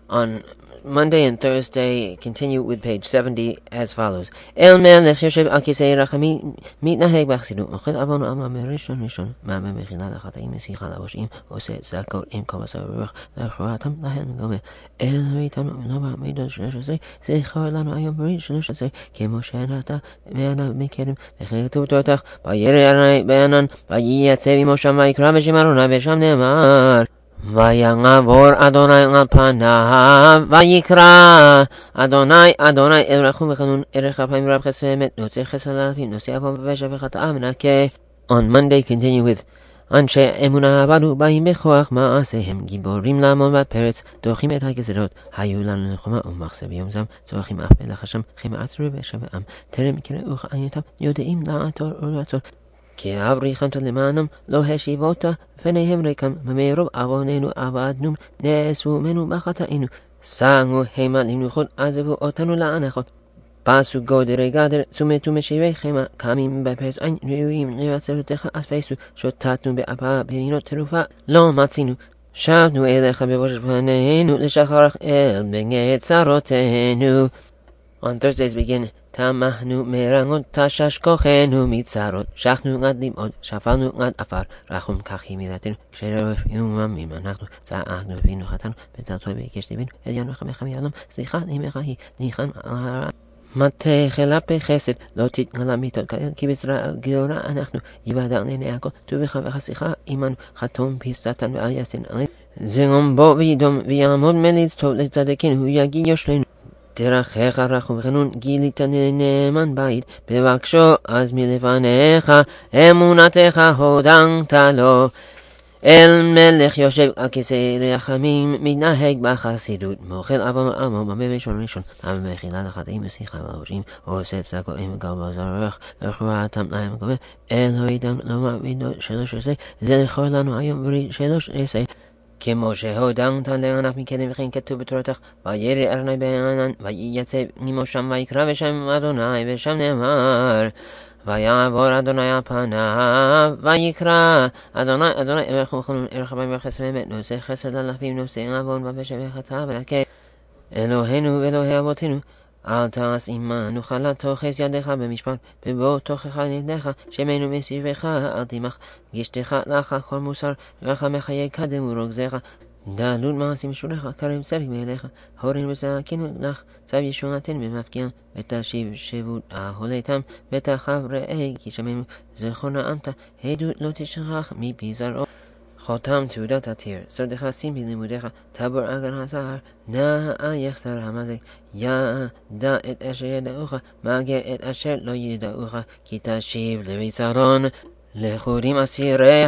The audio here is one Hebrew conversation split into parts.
On Monday and Thursday, continue with page 70 as follows. El melech yoshev al kisei rachamim mitnaheg b'chassidut ochel avonu ama rishon ma'ameh mechila l'chatayim mesicha l'avoshim oseh tzedakot im kol basar uruach l'churatam lahem gomer el hoitanu v'nova midah shlosh hazeh zechor lanu ayom b'rit shlosh hazeh kemo she'nata me'anav mekedem v'chei k'tuv tortach vayirei Adonai be'anan vayiyatzev imo sham vayikra v'shem Adonai v'sham ne'emar ויעבור אדוני על פניו ויקרא אדוני אל רחום וחנון ערך אפיים ורב חסד ואמת נוצר חסד לאלפים נושא עוון ופשע וחטאה ונקה. On Monday continue with אנשי אמונה עבדו באים בכוח מעשיהם גיבורים לעמוד בפרץ דוחים את הגזרות היו לנו נחמה ומחסה ביום זם צורכים אף מלחשם חימה עצרו ושבעם טרם קראוך עיינתם יודעים לעתור ולעצור כי אבריחמת למענם לא השיבותה פניהם ריקם ממרוב עווננו עבדנו נעשו מנו בחטאינו סענו המה למנוחות עזבו אותנו לאנחות פסו גודרי גדר צומתו משיבי חמה קמים בפרץ עין ראויים לבצרותיך אספייסו שוטטנו באפה ברינות תרופה לא מצינו שבנו אליך בבושת פנינו לשחרח אל בגי צרותינו. On Thursdays begin תמהנו מרנגות תשש כוחנו מצרות שכנו עד למעוד שפלנו עד עפר רחום כך ימילתנו כשרף יוממים אנחנו צעקנו ופינו חטאנו בדלתו ביקש ליבנו עליון רחמך מעולם סליחה נעמך היא ניחן על הרע מטה חלפי חסד לא תתגלה מיתות כי בצרה גדולה אנחנו יבדל לעיני הכל טובך וחשיכה עמנו חתום פיסתן ואל יסן עלינו זרום בו וידום ויעמוד מליץ טוב לצדקנו יגיד יושרנו דרכך רחום וחנון גילית נאמן בית בבקשו אז מלפניך אמונתך הודנת לו אל מלך יושב על כיסא רחמים מתנהג בחסידות מוכל עוון עמו במה ראשון פעם מחילה לחטאים משיחה ולראשים עושה צדקות עם גל בזרח לכרועתם להם גובר אל הוידם לא מעבידו שלוש עשה זכור לנו היום ברית שלוש עשה כמו שהודנת לענף מקדם וכן כתוב בתורתך וירא אדוני בענן וייצב עמו שם ויקרא בשם אדוני ושם נאמר ויעבור אדוני על פניו ויקרא אדוני ערך וחנון ערך אפיים וחסד ואמת נושא חסד לאלפים נושא עוון ופשע וחטאה ונקה אלוהינו ואלוהי אבותינו אל תעש עמנו חלה תאחז ידך במשפט בבוא תוכחה נגדך שמנו מסיבך אל תמח גשתך לך כל מוסר רחמך יקדם ורוגזך דלות מעשים שורך כרם צדיק מאליך הורים וזעקנו לך צו ישועתנו במפגיע ותשיב שבות ההולתם ותחב ראה כי שמנו זכור נעמת עדות לא תשכח מפי זרעו חותם תעודת עתיר סודך שים בלימודיך תבור אגן הזהר נאה יחסר המזק ידע את אשר ידעוך מגר את אשר לא ידעוך כי תשיב לביצרון לחורים אסירי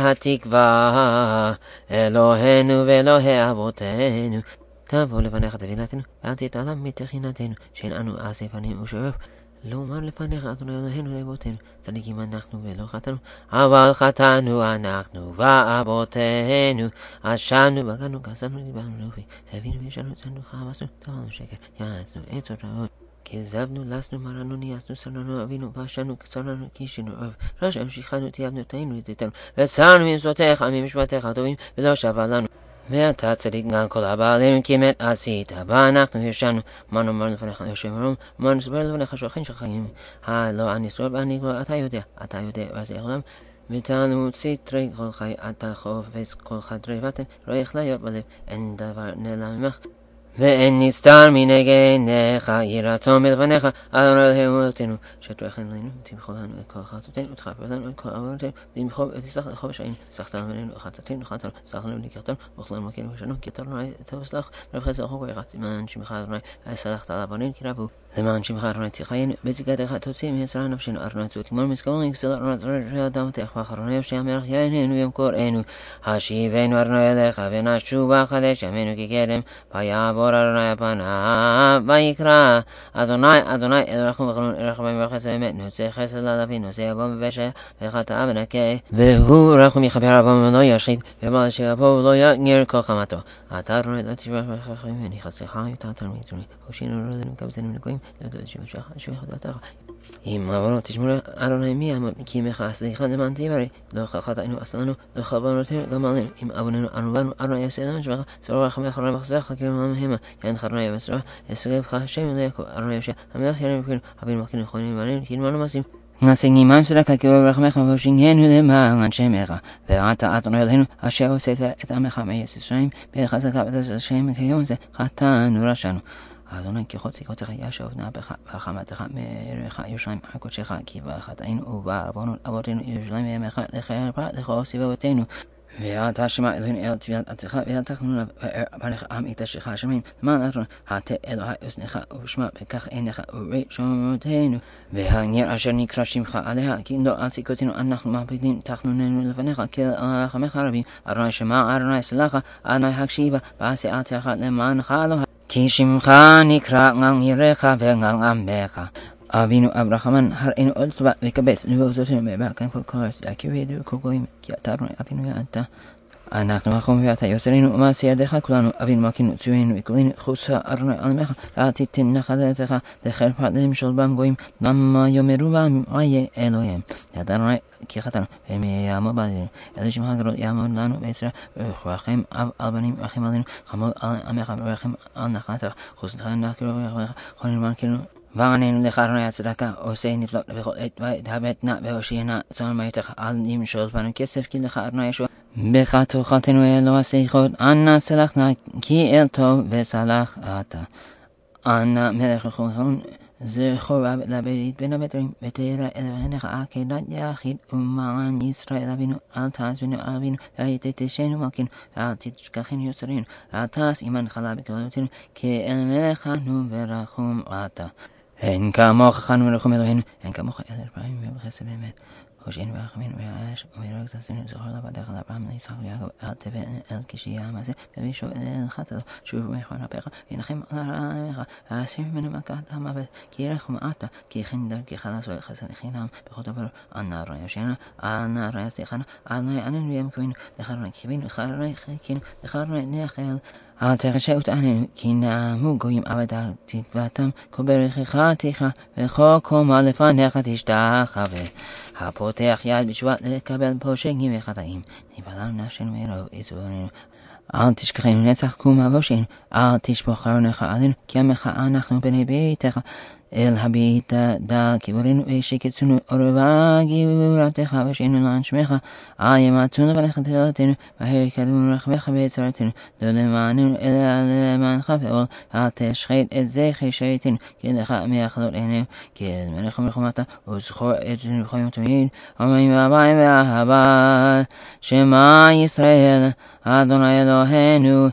התקווה אלוהינו ואלוהי אבותינו תבוא לפניך תפילתנו ואל תתעלם מתחינתנו שאין אנו אסף עניים ושואף לומר לפניך אדוני אלוהינו לאבותינו צדיקים אנחנו ולא חטאנו אבל חטאנו אנחנו ואבותינו עשנו בגדנו גזלנו דיברנו לאופי הבינו וישנו צדנו חבשנו טבענו שקר יעצנו עצות רעות כזבנו לסנו מרנו נייסנו סרנו אבינו פשענו קצרנו קישנו אוהב רשענו שכחנו תייבנו תהינו ותתנו וצרנו ממצוותיך ממשפטיך הטובים ולא שווה לנו ואתה צדיק מעל כל הבעלים כי מת עשית ואנחנו הרשענו מה נאמר לפניך יושב מרום מה נסבר לפניך שוכן של חיים הלא אני אסרור ואני אגלור אתה יודע ועזי עולם ותנו ציטרי כל חי אתה חופץ כל חדרי בטן לא יכלה להיות בלב אין דבר נעלם ממך ואין נסתר מנגנך יראתו מלפניך אדוני אלוהינו שתרחם לנו תמחול לנו את כל חטאותינו ותכפר לנו את כל עוונותינו למחול ותסלח לכל פשעים סלחת לנו חטאתנו סלח לנו לקראתנו וכלנו מכינו ושנו כי אתה אדוני תסלח רב חסד חוק וירץ למען שמך אדוני סלחת על עווננו כי רבו למען שמך אדוני תחיינו בצדקתך תוציא מיצר נפשנו אדוני צור תגמול מסכמון יקסל אדוני צור אדמתך ואחרוני יושע מלך יעננו ימכורנו השיבנו אדוני אליך ונשוב חדש ימינו כקדם ויעבור אדוני פניו ויקרא אדוני אל רחום וחנון אל רחמים וחסד ואמת נוצר חסד לאלפים נושא עוון ופשע וחטאה ונקה והוא רחום יכפר עוון ולא ישחית ובעל שיבוא ולא יגניר כל חמתו אתה אדוני לא תשבח וחכמים ונכסך ותעתר מיצוני הושיענו לא לנו כבזנו נגועים לא תשבח שביח דעתך אם עוונו תשמרו אדוני מי יעמוד כי עמך סליחה למען תיברי לא חטאנו עשנו לא כוונותינו גם עלינו אם עווננו ענוונו אדוני יעשה לנו שמך צרור רחמך רב מחזך כאילו מהמה יען חרנה יבצרה יסגבך השם אלוהיך אדוני ישע המלך ירים וכן אבינו מכין נכונים ועלינו כי נמנו מעשים נשיגים צדקה כאילו רחמך והושיענו למען שמך ואתה אדוני אלוהינו אשר הוצאת את עמך מארץ מצרים בחזקה ואת השם כיום זה חטאנו רשענו אדוני ככל צדקותיך ישוב נא בך וחמתך מערך ירושלים הר קודשך כי בחטאינו ובעווננו אבותינו ירושלים ימיך לחרפה לכל סביבותינו ואתה שמע אלוהינו אל תפילת עבדך ואל תחנון ברך עם מקדשך השמיים למען אדוני הטה אלוהי אוזנך ושמע בכך עיניך וראה שומרותינו והנר אשר נקרא שמך עליה כי לא על צדקותינו אנחנו מכבידים תחנוננו לפניך כי על רחמך רבים אדוני שמע אדוני סלחה אדוני הקשיבה ועשה עתך למענך אלוהי כי שמך נקרא על ירך ועל עמך אבינו אברהם הראינו עוד טובה וקבץ לבוזותינו מבעקן כל קורס להכיר ידעו כל גויים כי אתה אדוני אבינו ואתה אנחנו החום ואתה יוצרנו ומעשי ידיך כולנו אבינו מלכנו ציוונו וכולנו חוצה אדוני עמך אל תיתן נחלתך לחרפה למשול בם גויים למה יאמרו בם איה אלוהים אדוני כי חטאנו והם יעמוד בעדנו אל שמך הגדול יעמוד לנו בישראל ורחם על בנים רחם עלינו חמוד על עמך ורחם על נחלתך חוצתך נחקרו ורחמך חונן מלכנו ועננו לך אדוני הצדקה עושה נפלאות בכל עת והבט נא והושיע נא צאן מרעיתך אל ימשול בנו כסף כי לך אדוני ישוע בך תאכלתנו אלוה הסליחות אנא סלח נא כי אל טוב וסלח אתה אנא מלך לכלכון זכור רב לברית בין הבתרים ותראה אלוהיך עקדת יחיד ומען ישראל אבינו אל תעזבנו אבינו והיית תשנו מלכנו ואל תשכחנו יוצרנו אל תעש עמנו חלה בגלותנו כי אל מלכנו ורחום אתה אין כמוך חנו ורחום אלוהינו אין כמוך אלר פעמים ובחסד באמת הושענו ורחמנו והאש ומרוק תעשינו זכור לבדך לאברהם ליצחק ויעקב אל תבן אל כשיהיה המעשה ובישוע אל חטאתו שוב מכון אפיך וינחם על רעמך והסיר ממנו מכת המוות כי רחום אתה כי כן דרכך לעשות חסד חינם בכל דבר אנא אדוני יושיענו אנא אדוני יצליחנו אדוני עננו ביום קיווינו לך אדוני קיווינו לך אדוני חיכינו לך אדוני נייחל אל תרשע אותנו כי נעמו גויים עבדה תקוותם כל ברכך תקרא וכל קומה לפניך תשתחווה הפותח יד בתשובה לקבל פושעים וחטאים נבהלנו נפשנו מרוב עיצובנו אל תשכחנו נצח קומה והושיענו אל תשפוך חרונך עלינו כי עמך אנחנו בני ביתך אל הביט דל כיבורנו ושקצונו עורבה גבורתך ושאינו לען שמך ימצאו לפניך תהילתנו והר קדמנו רחמך ביצרתנו לא למעננו אלא למענך ועול אל תשחט את זכר שריתנו כי לך מאכלות עינינו כי אל מלך ומלחמתה וזכור את בכל יום תמיד אמן ואמן ואהבה שמע ישראל אדוני אלוהינו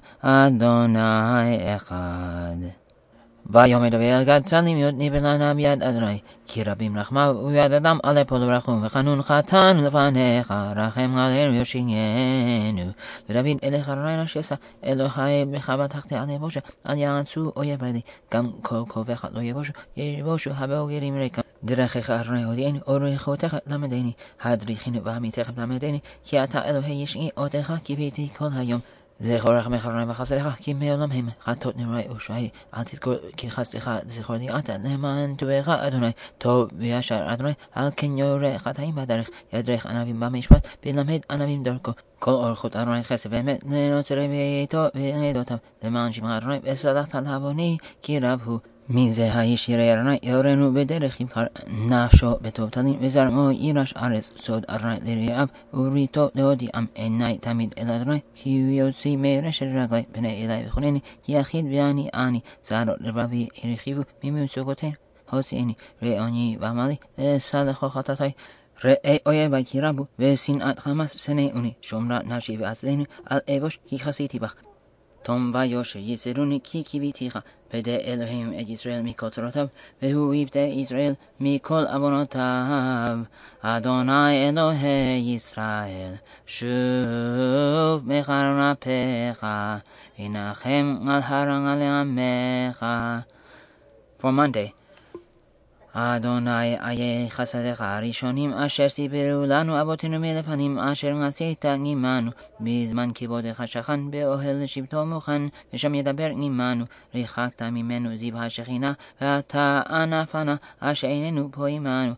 אדוני אחד ויאמר דבר גד צלם יוד נבלנה ביד אדוני כי רבים רחמיו וביד אדם עלי פול ורחום וחנון חטאנו לפניך רחם עלינו ויושיענו ודוד אליך אדוני נשסה אלוהי בך בטחתי על יבושו אל יעצו אויבי לי גם כל כובך לא יבושו הבאו גרים ריקם דרכך אדוני הודיעני אורחותך למדני הדריכינו ועמיתך למדני כי אתה אלוהי ישעי אותך קיוויתי כל היום זכור רחמך אדוני וחסדיך כי מעולם הם חטאות נוראי ושעי אל תזכור כי חסדיך זכור לי אתה למען טובך אדוני טוב וישר אדוני על כן יורה חטאים בדרך ידרך ענבים במשפט ולמד ענבים דרכו כל אורחות אדוני חסד באמת לנוצרי ביתו ועדותיו למען שמע אדוני וסלחת לעווני כי רב הוא מי זה האיש ירא אדוני יורנו בדרך יבחר נפשו בטוב תלין וזרעו יירש ארץ סוד אדוני לרעיו וריתו להודיעם עיני תמיד אל אדוני כי הוא יוציא מרשת רגלי בני אלי וכונני כי יחיד ואני אני צערות לבבי הרחיבו ממצוקותיהם הוציאני רעוני ועמלי וסלחו חטאתי ראה אויבי כי רבו ושנאת חמאס שנאוני שומרה נפשי ועצלני על אבוש כי חסיתי בך תום ויושר יצרוני כי קיוויתיך פדה אלוהים את ישראל מכל צרותיו והוא יפדה ישראל מכל עוונותיו אדוני אלוהי ישראל שוב מחרון אפיך ונחם על הרע על עמך For Monday אדוני איה חסדיך הראשונים אשר סיפרו לנו אבותינו מלפנים אשר עשית עמנו בזמן כיבודך שכן באוהל שבטו מוכן ושם ידבר עמנו ריחקת ממנו זיו השכינה ואתה ענפנה אשר איננו פה עמנו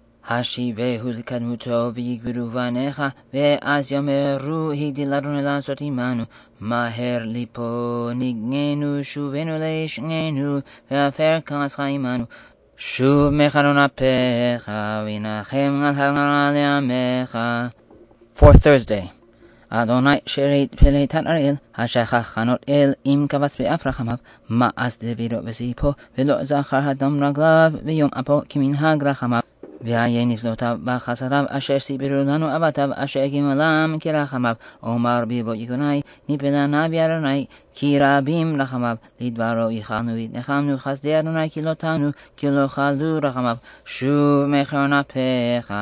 השיבהו לקדמותו ויגברו בניך ואז יאמרו הגדיל אדוני לעשות עמנו מהר ליפול נגננו שובנו לשכננו והפר כעסך עמנו שוב מחרון אפיך ונחם על עמך. Fourth Thursday. אדוני שרת פלטת אריאל השכח חנות אל אם כבש באף רחמיו מאס דברו וסיפו ולא זכר הדם רגליו ויום אפו כמנהג רחמיו והיה נפלותיו בחסדיו אשר סיפרו לנו אבותיו אשר הקימו להם כרחמיו אומר ביבו יגוני נפלנה באדוני כי רבים רחמיו לדברו איחלנו והתנחמנו חסדי אדוני כי לא תנו כי לא חלו רחמיו שוב מחרון אפיך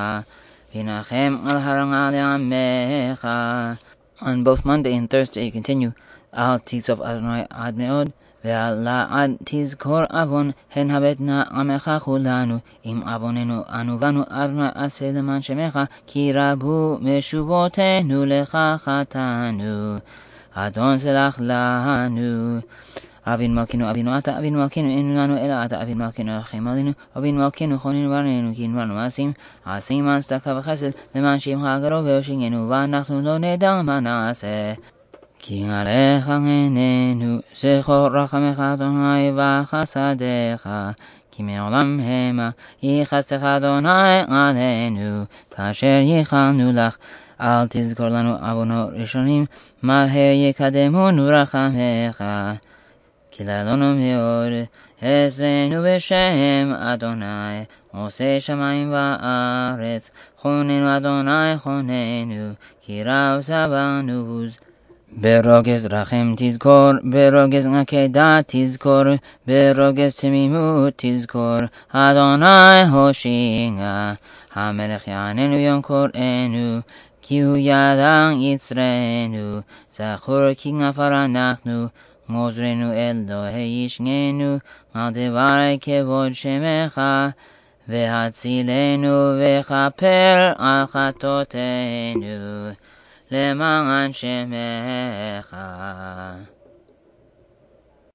ונחם על הרעה לעמך. On both Monday and Thursday you continue אל תזוב אדוני עד מאוד ולעד תזכור עוון הן הבטנה עמך כולנו אם עווננו אנו בנו אדוני עשה למען שמך כי רבו משובותינו לך חטאנו אדון סלח לנו אבינו מלכנו אבינו אתה אבינו מלכנו אין לנו אלא אתה אבינו מלכנו רחם עלינו אבינו מלכנו חוננו ברננו כי נברנו מעשים על צדקה וחסד למען שמך הגדול והושיענו ואנחנו לא נדע מה נעשה כי עליך עינינו זכור רחמך אדוני וחסדיך כי מעולם המה יחסך אדוני עלינו כאשר ייחלנו לך אל תזכור לנו עוונו ראשונים מהר יקדמנו רחמך כי לנו מאוד עזרנו בשם אדוני עושה שמיים וארץ חוננו אדוני חוננו כי רב סבנו עוז ברוגז רחם תזכור ברוגז עקדה תזכור ברוגז תמימות תזכור אדוני הושיע המלך יעננו יום קוראנו כי הוא ידע יצרנו זכור כי נפל אנחנו עוזרנו אלוהי ישענו על דברי כבוד שמך והצילנו וכפר על חטאותינו למען שמך.